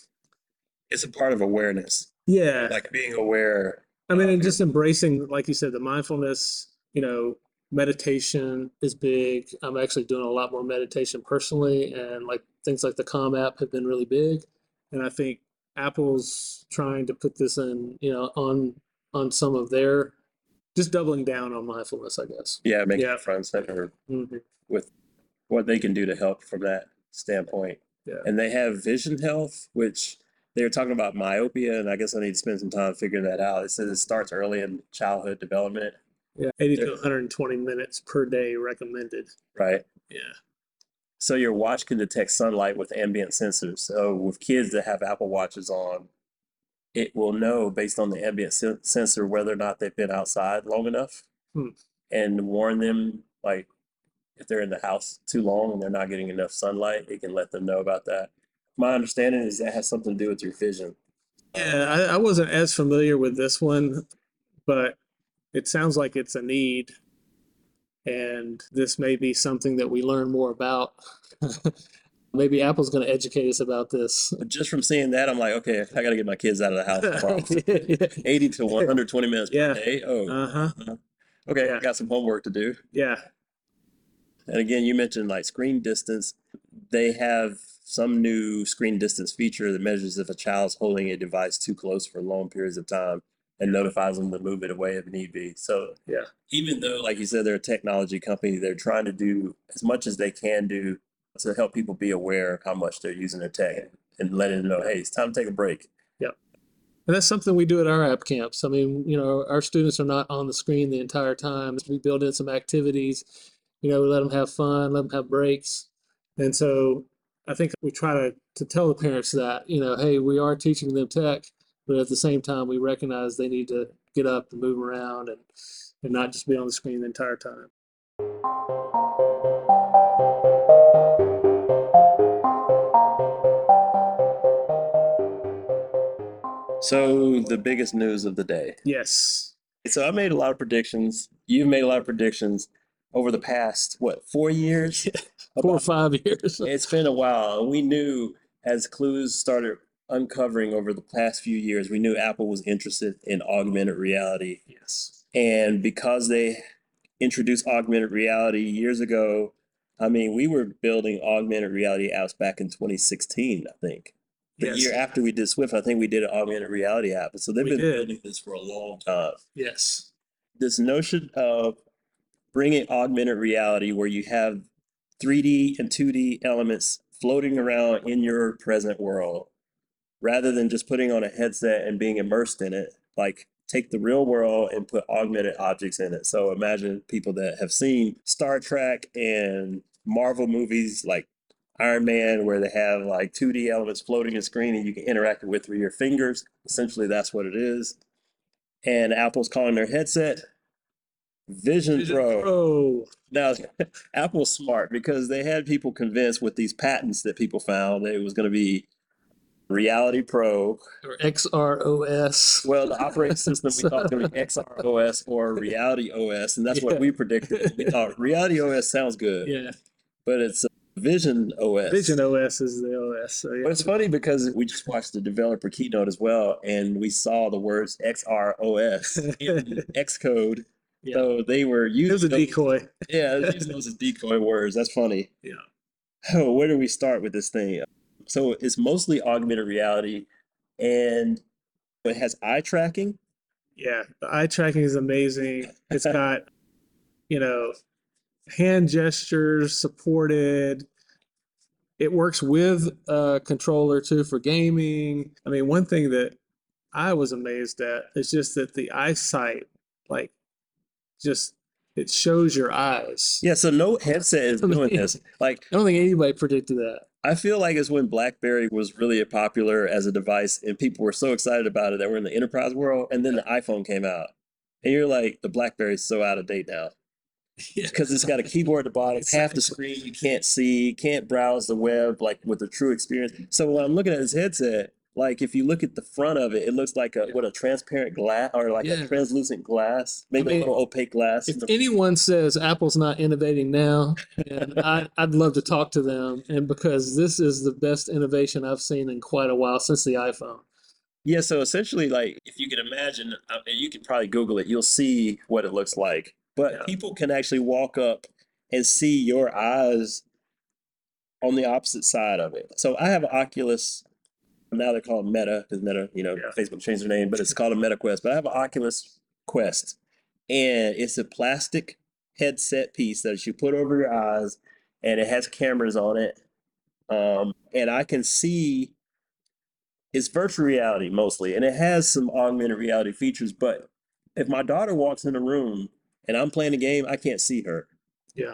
It's a part of awareness, Yeah. like being aware. I mean, and just embracing, like you said, the mindfulness, you know, meditation is big. I'm actually doing a lot more meditation personally, and like things like the Calm app have been really big. And I think Apple's trying to put this in, you know, on on some of their, just doubling down on mindfulness, I guess. Yeah, make Yeah. it front and center Mhm. with what they can do to help from that standpoint. Yeah. And they have vision health, which they were talking about myopia, and I guess I need to spend some time figuring that out. It says it starts early in childhood development, Yeah, eighty to There- one hundred twenty minutes per day recommended. right? Yeah. So your watch can detect sunlight with ambient sensors. So with kids that have Apple Watches on, it will know based on the ambient sen- sensor whether or not they've been outside long enough, Hmm. and warn them, like if they're in the house too long and they're not getting enough sunlight, it can let them know about that. My understanding is that has something to do with your vision. Yeah, I, I wasn't as familiar with this one, but it sounds like it's a need, and this may be something that we learn more about. Maybe Apple's going to educate us about this. But just from seeing that, I'm like, okay, I got to get my kids out of the house tomorrow. Yeah. eighty to one hundred twenty minutes Yeah. per day. Oh, Uh-huh. uh, okay, Yeah. I got some homework to do. Yeah. And again, you mentioned like screen distance. They have some new screen distance feature that measures if a child's holding a device too close for long periods of time and notifies them to move it away if need be. So Yeah. even though, like you said, they're a technology company, they're trying to do as much as they can do to help people be aware of how much they're using their tech and letting them know, hey, it's time to take a break. And that's something we do at our app camps. I mean, you know, our students are not on the screen the entire time. We build in some activities, you know, we let them have fun, let them have breaks. And so I think we try to, to tell the parents that, you know, hey, we are teaching them tech, but at the same time, we recognize they need to get up and move around and, and not just be on the screen the entire time. So the biggest news of the day. Yes. So I made a lot of predictions. You've made a lot of predictions over the past, what, four years? Four or About- five years. It's been a while. And we knew as clues started uncovering over the past few years, we knew Apple was interested in augmented reality. Yes. And because they introduced augmented reality years ago, I mean, we were building augmented reality apps back in twenty sixteen, I think. The Yes. year after we did Swift, I think we did an augmented reality app. So they've We been did. building this for a long time. Yes. This notion of bringing augmented reality where you have three D and two D elements floating around in your present world, rather than just putting on a headset and being immersed in it, like take the real world and put augmented objects in it. So imagine people that have seen Star Trek and Marvel movies like Iron Man, where they have like two D elements floating in screen and you can interact with your fingers. Essentially, that's what it is. And Apple's calling their headset Vision, Vision Pro. Pro. Now, Apple's smart because they had people convinced with these patents that people found that it was going to be Reality Pro. Or X R O S. Well, the operating system we thought was going to be X R O S or Reality O S, and that's what Yeah. we predicted. We thought Reality O S sounds good, Yeah. but it's uh, Vision O S. Vision O S is the O S. So yeah. But it's funny because we just watched the developer keynote as well, and we saw the words X R O S in Xcode Yeah. So they were It was a using those- decoy. Yeah, they were using those as decoy words. That's funny. Yeah. Oh, where do we start with this thing? So it's mostly augmented reality, and it has eye tracking. Yeah, the eye tracking is amazing. It's got, you know, hand gestures supported. It works with a controller too for gaming. I mean, one thing that I was amazed at is just that the eyesight, like, just it shows your eyes. Yeah, so no headset is I mean- doing this. Like, I don't think anybody predicted that. I feel like it's when BlackBerry was really popular as a device and people were so excited about it that we're in the enterprise world, and then the iPhone came out. And you're like, the BlackBerry's so out of date now. Because it's got a keyboard at the bottom, half the screen you can't see, can't browse the web like with a true experience. So when I'm looking at this headset, like if you look at the front of it, it looks like a what a transparent glass or like Yeah. a translucent glass, maybe I mean, a little opaque glass. If anyone says Apple's not innovating now, and I, I'd love to talk to them, and because this is the best innovation I've seen in quite a while since the iPhone. Yeah, so essentially, like if you can imagine, uh, and you can probably Google it, you'll see what it looks like. But Yeah. people can actually walk up and see your eyes on the opposite side of it. So I have an Oculus. Now they're called Meta because Meta, you know, Yeah. Facebook changed their name, but it's called a Meta Quest. But I have an Oculus Quest, and it's a plastic headset piece that you put over your eyes, and it has cameras on it. Um, and I can see it's virtual reality mostly, and it has some augmented reality features. But if my daughter walks in the room and I'm playing a game, I can't see her. Yeah.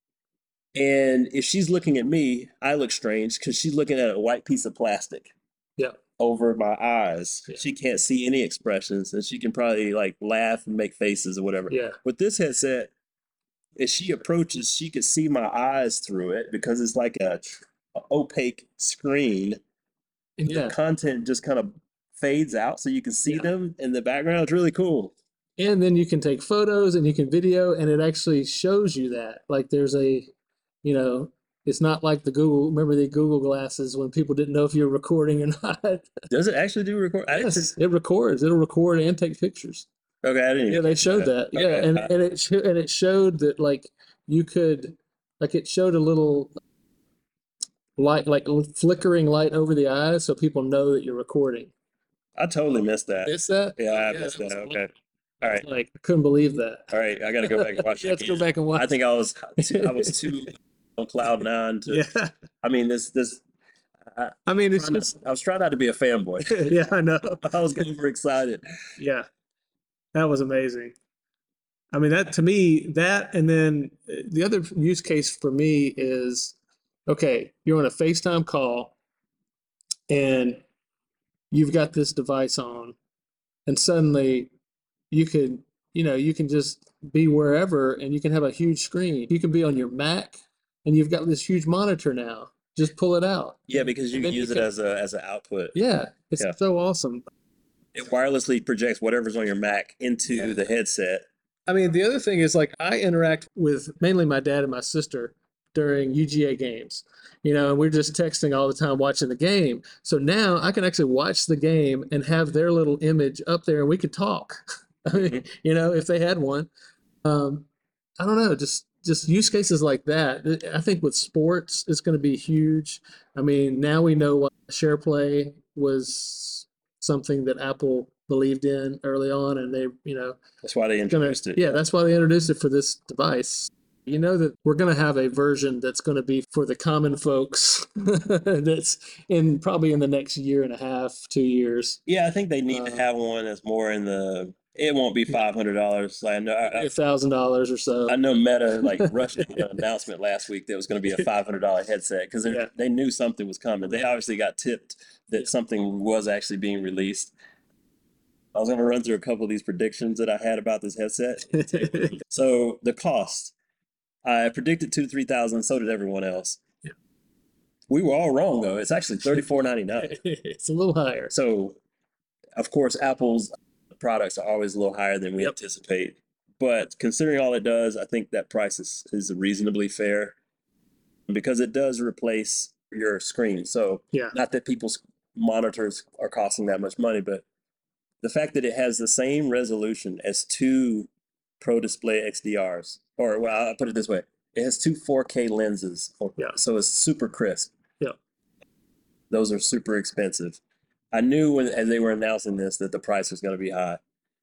And if she's looking at me, I look strange because she's looking at a white piece of plastic. Yeah. Over my eyes. Yeah. She can't see any expressions, and she can probably like laugh and make faces or whatever. Yeah. With this headset, if she approaches, she could see my eyes through it because it's like a, tr- a opaque screen. And Yeah. the content just kind of fades out so you can see Yeah. them in the background. It's really cool. And then you can take photos and you can video, and it actually shows you that. Like there's a, you know, it's not like the Google, remember the Google glasses when people didn't know if you were recording or not? Does it actually do record? I didn't, Yes, it records. It'll record and take pictures. okay, I didn't. Yeah, even they think showed of that. Yeah, Okay. and Uh, and it sho- and it showed that like you could, like it showed a little light, like l- flickering light over the eyes, so people know that you're recording. I totally missed that. It's that. Yeah, I Yeah, missed that that. was Okay. All right. Like I couldn't believe that. All right. I got to go back and watch Yeah, it. let's go again. back and watch. I think I was I was too on cloud nine to. Yeah, I mean, this this. I, I mean it's trying just. not- I was trying not to be a fanboy. Yeah, I know. I was overexcited. Yeah, that was amazing. I mean, that to me, that and then uh, the other use case for me is okay, you're on a FaceTime call and you've got this device on, and suddenly you could, you know, you can just be wherever and you can have a huge screen. You can be on your Mac and you've got this huge monitor now. Just pull it out. Yeah, because you Then can you use it can- as a as an output. Yeah, it's Yeah. so awesome. It wirelessly projects whatever's on your Mac into Yeah. the headset. I mean, the other thing is like I interact with mainly my dad and my sister during U G A games, you know, and we're just texting all the time watching the game. So now I can actually watch the game and have their little image up there and we could talk. I mean, you know, if they had one. Um, I don't know, just just use cases like that. I think with sports, it's going to be huge. I mean, now we know why SharePlay was something that Apple believed in early on, and they, you know, That's why they gonna, introduced it. yeah, that's why they introduced it for this device. You know that we're going to have a version that's going to be for the common folks that's in probably in the next year and a half, two years, Yeah, I think they need to Uh, have one that's more in the. It won't be five hundred dollars. Like I know, I, a thousand dollars or so. I know Meta like rushed an announcement last week that was going to be a five hundred dollar headset because Yeah. they knew something was coming. They obviously got tipped that something was actually being released. I was going to run through a couple of these predictions that I had about this headset. So the cost, I predicted two to three thousand. So did everyone else. Yeah. We were all wrong though. It's actually thirty four ninety nine. It's a little higher. So, of course, Apple's products are always a little higher than we Yep. anticipate. But considering all it does, I think that price is, is reasonably fair because it does replace your screen. So, Yeah. not that people's monitors are costing that much money, but the fact that it has the same resolution as two Pro Display X D Rs. Or, well, I'll put it this way. It has two four K lenses. Yeah. So it's super crisp. Yeah. Those are super expensive. I knew when, as they were announcing this, that the price was going to be high.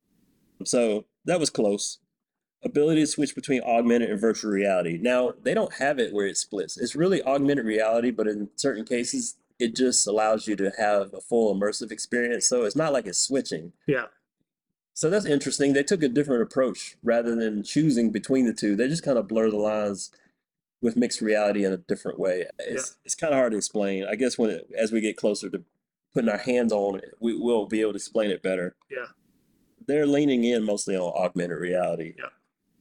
So that was close. Ability to switch between augmented and virtual reality. Now, they don't have it where it splits. It's really augmented reality, but in certain cases, it just allows you to have a full immersive experience. So it's not like it's switching. Yeah. So that's interesting. They took a different approach rather than choosing between the two. They just kind of blur the lines with mixed reality in a different way. It's, it's kind of hard to explain. I guess when it, as we get closer to putting our hands on it, we will be able to explain it better. Yeah. They're leaning in mostly on augmented reality. Yeah.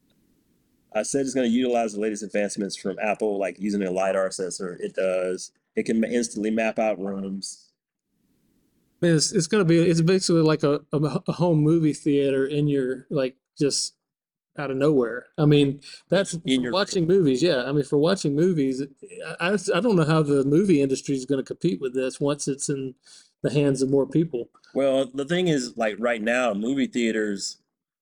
I said it's going to utilize the latest advancements from Apple, like using a LiDAR sensor. It does. It can instantly map out rooms. I mean, it's, it's going to be, it's basically like a, a, a home movie theater in your, like, just out of nowhere. I mean, that's In your- watching movies. Yeah. I mean, for watching movies, I, I, I don't know how the movie industry is going to compete with this once it's in the hands of more people. Well, the thing is, like right now, movie theaters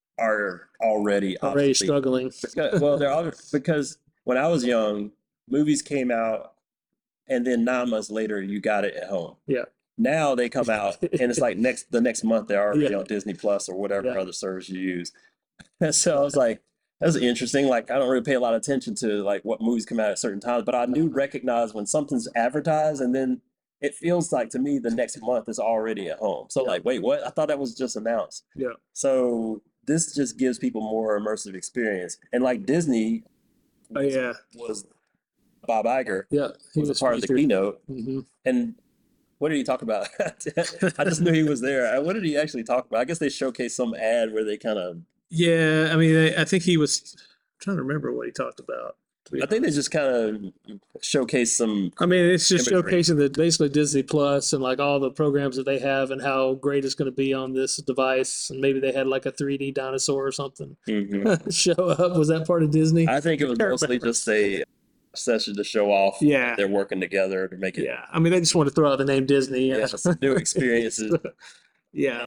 are already Already obsolete. struggling. Because- well, they're all, because when I was young, movies came out, and then nine months later, you got it at home. Yeah. Now they come out, and it's like next the next month they're already Yeah. on Disney Plus or whatever Yeah. other service you use. And so I was like, that's interesting. Like, I don't really pay a lot of attention to like what movies come out at certain times, but I do recognize when something's advertised, and then it feels like to me the next month is already at home. So Yeah. like, wait, what? I thought that was just announced. Yeah. So this just gives people more immersive experience. And like Disney Oh, yeah. was Bob Iger Yeah. He was a part of the keynote. hmm And what did he talk about? I just knew he was there. What did he actually talk about? I guess they showcased some ad where they kind of, Yeah. I mean, I, I think he was I'm trying to remember what he talked about. to be I think they honest. just kind of showcased some, I mean, it's just imagery. showcasing that basically Disney Plus and like all the programs that they have and how great it's going to be on this device. And maybe they had like a three D dinosaur or something Mhm. show up. Was that part of Disney? I think it was Can't mostly remember. just a session to show off. Yeah. They're working together to make it, Yeah. I mean, they just want to throw out the name Disney. yeah, some new experiences. Yeah.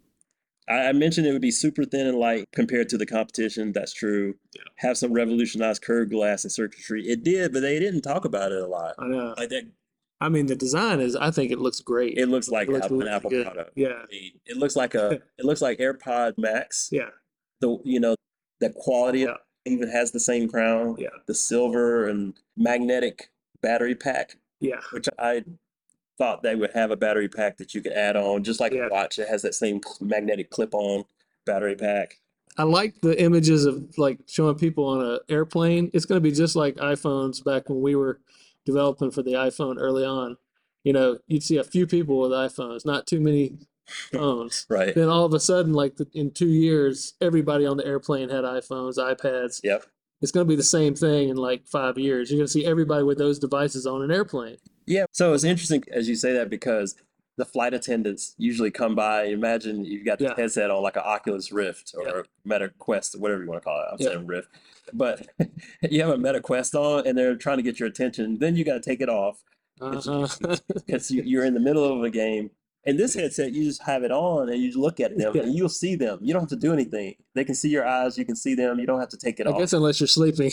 I I mentioned it would be super thin and light compared to the competition. That's true. Yeah. Have some revolutionized curved glass and circuitry. It did, but they didn't talk about it a lot. I know. Like that, I mean, the design is, I think it looks great. it looks like It looks Apple- an really Apple good. product. Yeah. I mean, it looks like a, it looks like AirPod Max. Yeah. The you know the quality Yeah. of it even has the same crown. Yeah. The silver and magnetic battery pack, Yeah. which I thought they would have a battery pack that you could add on, just like Yeah. a watch. It has that same magnetic clip-on battery pack. I like the images of like showing people on an airplane. It's going to be just like iPhones back when we were developing for the iPhone early on. You know, you'd see a few people with iPhones, not too many phones. Right. Then all of a sudden, like the, in two years, everybody on the airplane had iPhones, iPads. Yep. It's going to be the same thing in like five years. You're going to see everybody with those devices on an airplane. Yeah. So it's interesting as you say that because the flight attendants usually come by. Imagine you've got this Yeah. headset on like an Oculus Rift or Yeah. a Meta Quest, whatever you want to call it. I'm Yeah. saying Rift. But you have a Meta Quest on and they're trying to get your attention. Then you got to take it off Uh-huh. because you, you're in the middle of a game. And this headset, you just have it on and you just look at them Yeah. and you'll see them. You don't have to do anything. They can see your eyes. You can see them. You don't have to take it I off. guess unless you're sleeping.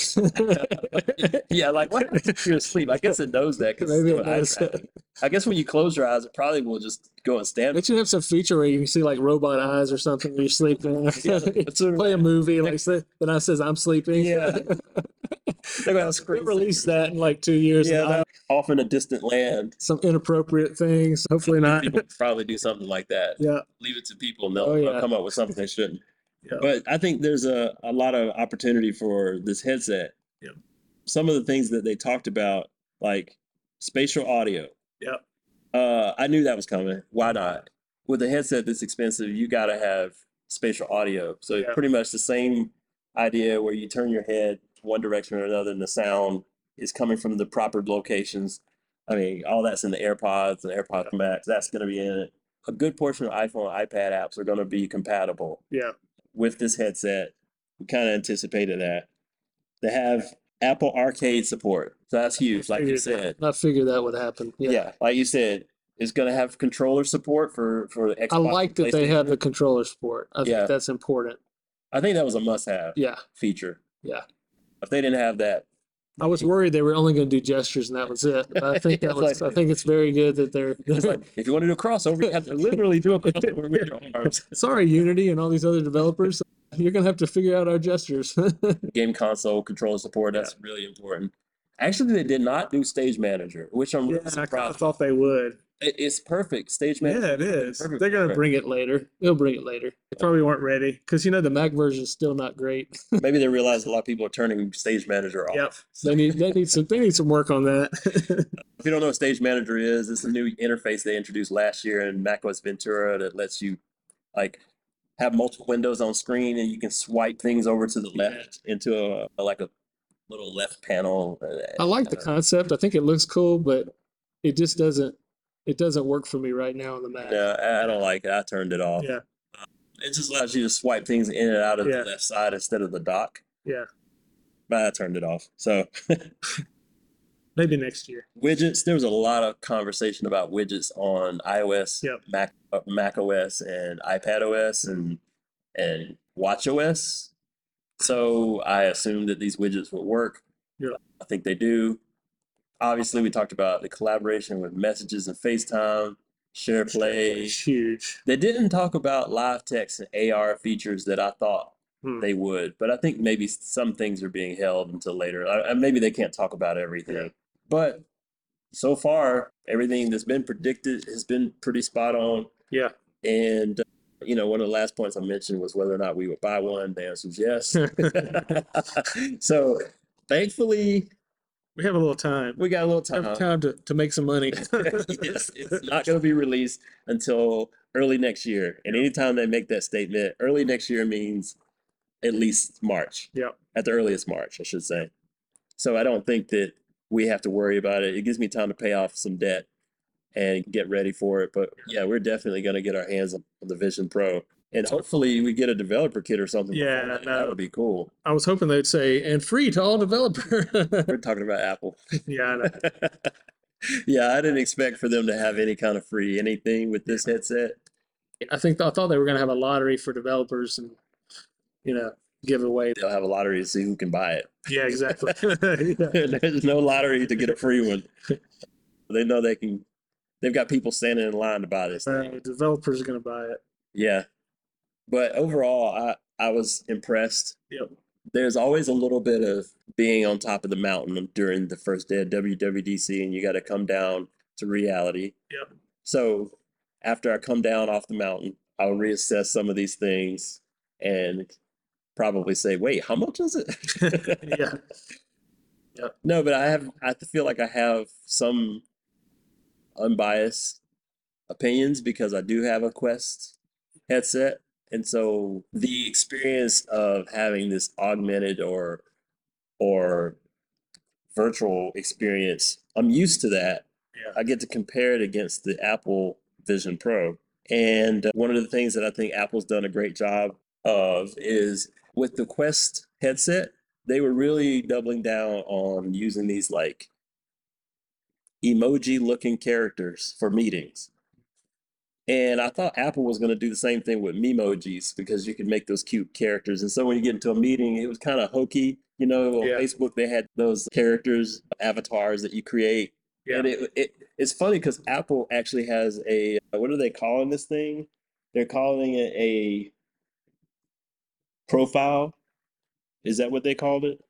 Yeah, like what if you're asleep? I guess it knows that because Maybe it's it doing eye does. tracking. I guess when you close your eyes, it probably will just go and stand. They should have some feature where you can see like robot eyes or something when you're sleeping. Yeah, that's what- Play a movie like say, then I says I'm sleeping. Yeah. They're gonna They scream. release that in like two years. Yeah, and I- they're off in a distant land. some inappropriate things. Hopefully not. People probably do something like that. Yeah. Leave it to people and they'll, Oh, they'll yeah. come up with something they shouldn't. Yeah. But I think there's a, a lot of opportunity for this headset. Yeah. Some of the things that they talked about, like spatial audio. Yeah. Uh, I knew that was coming. Why not? With a headset this expensive, you got to have spatial audio. So Yeah. pretty much the same idea where you turn your head one direction or another and the sound is coming from the proper locations. I mean, all that's in the AirPods and AirPods Max. That's going to be in it. A good portion of iPhone and iPad apps are going to be compatible Yeah. with this headset. We kind of anticipated that. They have Apple Arcade support. So that's huge, like you said. I figured that would happen. Yeah, Yeah. like you said, it's going to have controller support for, for the Xbox. I like that they PlayStation. have the controller support. I Yeah. think that's important. I think that was a must-have Yeah, feature. yeah. If they didn't have that, I was worried they were only going to do gestures and that was it. But I think that It's was. like- I think it's very good that they're. it's like if you want to do a crossover, you have to literally do a crossover with your arms. Sorry, Unity and all these other developers. You're going to have to figure out our gestures. Game console controller support, that's really important. Actually, they did not do Stage Manager, which I'm really surprised. thought they would. It- It's perfect. Stage Manager. Yeah, it is. Perfect They're going for to it. bring it later. They'll bring it later. They probably weren't ready because you know the Mac version is still not great. Maybe they realized a lot of people are turning Stage Manager off. Yep. They need they need some they need some work on that. If you don't know what Stage Manager is, it's a new interface they introduced last year in macOS Ventura that lets you like have multiple windows on screen and you can swipe things over to the left into a, a like a little left panel. I like the concept. I think it looks cool, but it just doesn't it doesn't work for me right now on the Mac. Yeah, I I don't like it. I turned it off. Yeah. It just allows you to swipe things in and out of Yeah. the left side instead of the dock. Yeah. But I turned it off. So Maybe next year. widgets, there was a lot of conversation about widgets on iOS, Yep. Mac, uh, Mac O S, and iPad O S, and and Watch O S. So I assumed that these widgets would work. Yeah. I think they do. Obviously, we talked about the collaboration with Messages and FaceTime, SharePlay. It's huge. They didn't talk about live text and A R features that I thought Hmm. they would, but I think maybe some things are being held until later. I, I- maybe they can't talk about everything, but so far, everything that's been predicted has been pretty spot on. Yeah. And, uh, you know, one of the last points I mentioned was whether or not we would buy one. The answer is yes. So thankfully, We have a little time. we got a little We have time. time to, to make some money. Yes, it's not going to be released until early next year. And anytime they make that statement, early next year means at least March. Yep. At the earliest March, I should say. So I don't think that we have to worry about it. It gives me time to pay off some debt and get ready for it. But yeah, we're definitely going to get our hands on the Vision Pro. And hopefully we get a developer kit or something. Yeah, before that. no. That would be cool. I was hoping they'd say, and free to all developer. We're talking about Apple. Yeah, I know. Yeah, I didn't expect for them to have any kind of free anything with this headset. I think I thought they were going to have a lottery for developers and, you know, give away. They'll have a lottery to see who can buy it. Yeah, exactly. Yeah. There's no lottery to get a free one. They know they can. They've got people standing in line to buy this thing. Uh, developers are going to buy it. Yeah, but overall, I I was impressed. Yep. There's always a little bit of being on top of the mountain during the first day of W W D C, and you got to come down to reality. Yep. So after I come down off the mountain, I'll reassess some of these things and probably say, "Wait, how much is it?" Yeah. No, but I have. I feel like I have some unbiased opinions because I do have a Quest headset, and so the experience of having this augmented or or virtual experience, I'm used to that. Yeah. I get to compare it against the Apple Vision Pro, and uh, one of the things that I think Apple's done a great job of is with the Quest headset. They were really doubling down on using these like emoji looking characters for meetings. And I thought Apple was going to do the same thing with Memojis because you could make those cute characters. And so when you get into a meeting, it was kind of hokey. You know, on Yeah. Facebook, they had those characters, avatars that you create. Yeah. And it, it it's funny because Apple actually has a, what are they calling this thing? They're calling it a profile. Is that what they called it?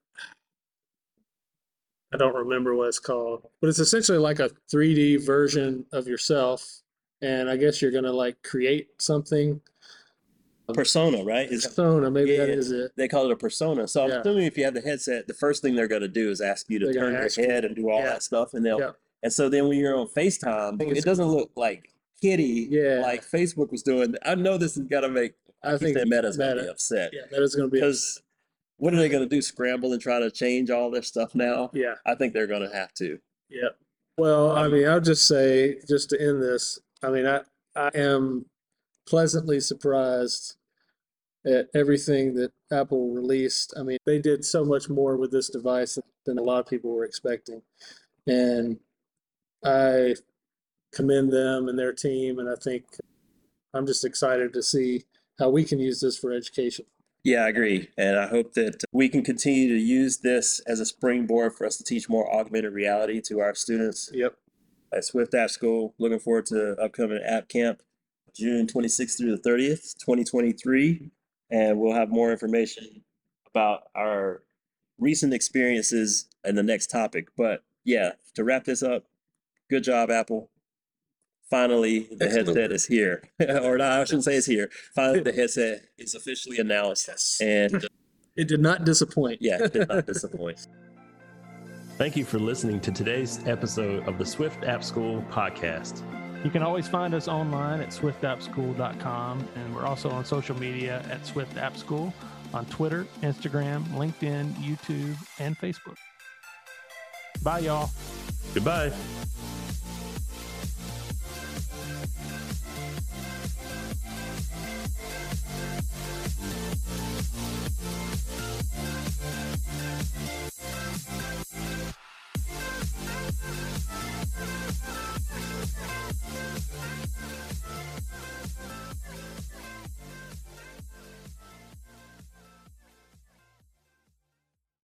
I don't remember what it's called, but it's essentially like a three D version of yourself. And I guess you're going to like create something. Persona, right? Is Persona, maybe that Yeah. is it. they call it a persona. So I'm Yeah. assuming if you have the headset, the first thing they're going to do is ask you to They're gonna turn your ask you. head and do all Yeah. that stuff, and they'll. Yeah. And so then when you're on FaceTime, think it it's- doesn't look like kitty, Yeah. like Facebook was doing. I know this is going to make. I think that Meta's going to Meta. be upset Yeah, that is going to be. because what are they going to do? Scramble and try to change all their stuff now? Yeah. I think they're going to have to. Yeah. Well, I mean, I'll just say, just to end this, I mean, I, I am pleasantly surprised at everything that Apple released. I mean, they did so much more with this device than a lot of people were expecting. And I commend them and their team. And I think I'm just excited to see how we can use this for education. Yeah, I agree. And I hope that we can continue to use this as a springboard for us to teach more augmented reality to our students Yep. at Swift App School. Looking forward to upcoming App Camp, June twenty-sixth through the thirtieth, twenty twenty-three. And we'll have more information about our recent experiences in the next topic. But yeah, to wrap this up, good job, Apple. Finally, the Excellent. headset is here. Or no, I shouldn't say it's here. Finally, the headset is officially announced. And It did not disappoint. yeah, it did not disappoint. Thank you for listening to today's episode of the Swift App School podcast. You can always find us online at swift app school dot com, and we're also on social media at Swift App School on Twitter, Instagram, LinkedIn, YouTube, and Facebook. Bye, y'all. Goodbye.